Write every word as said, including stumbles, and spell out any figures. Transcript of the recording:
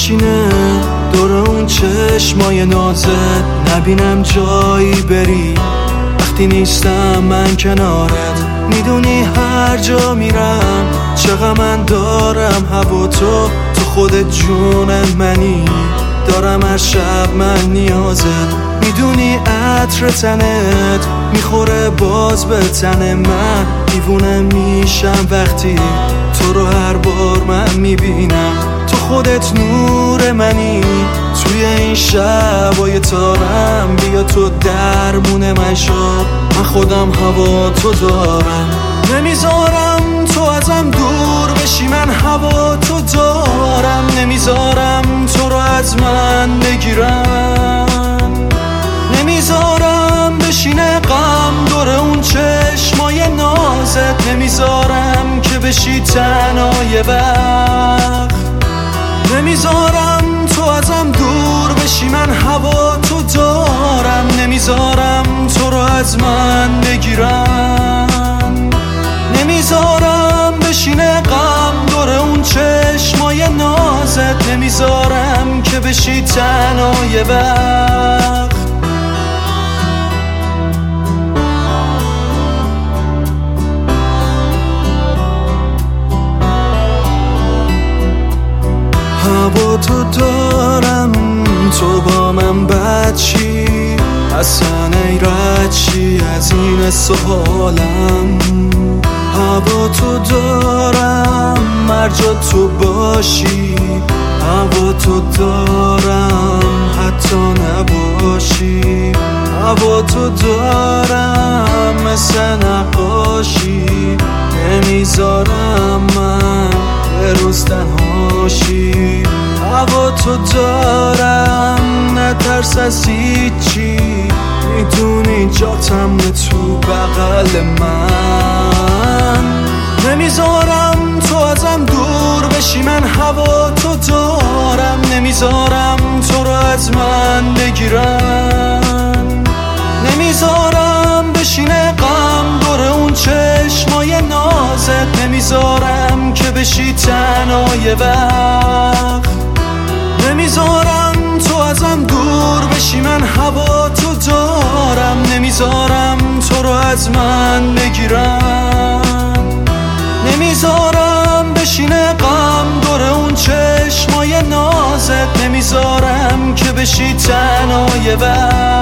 بشینه دور اون چشمای نازت، نبینم جایی بری وقتی نیستم من کنارت. میدونی هر جا میرم چقدر من دارم هوا تو، تو خودت جون منی، دارم هر شب من نیازت. میدونی عطر تنت میخوره باز به تن من، دیوونه میشم وقتی تو رو هر بار من میبینم. تو خودت نور منی توی این شبای تارم، بیا تو درمون من شو، من خودم هوا تو دارم. نمیذارم تو ازم دور بشی، من هوا تو دارم. نمیذارم تو رو از من بگیرم، نمیذارم بشینه غم دور اون چشمای نازت. نمیذارم که بشی تنها یه وقت، نمیذارم تو ازم دور بشی، من هوا تو دارم. نمیذارم تو رو از من بگیرم، نمیذارم بشینه غم دور اون چشمای نازت. نمیذارم که بشی تنها یه وقت. هوا تو دارم، تو با من بچی، اصلا ای رد چی از این سوالم. هوا تو دارم هر جا تو باشی، هوا تو دارم حتی نباشی. هوا تو دارم مثل نقاشی، نمیذارم من یه روز تنهاشی. هوا تو دارم نترس از هیچی، میدونی جاتم تو بغل من. نمیذارم تو ازم دور بشی، من هوا تو دارم. نمیذارم تو رو از من بگیرم، نمیذارم بشینه غم دور اون چشمای نازت. نمیذارم که بشی تنها یه وقت، نمیذارم تو ازم دور بشی، من هوا تو دارم. نمیذارم تو رو از من بگیرم، نمیذارم بشینه غم دور اون چشمای نازت. نمیذارم که بشی تنها یه وقت.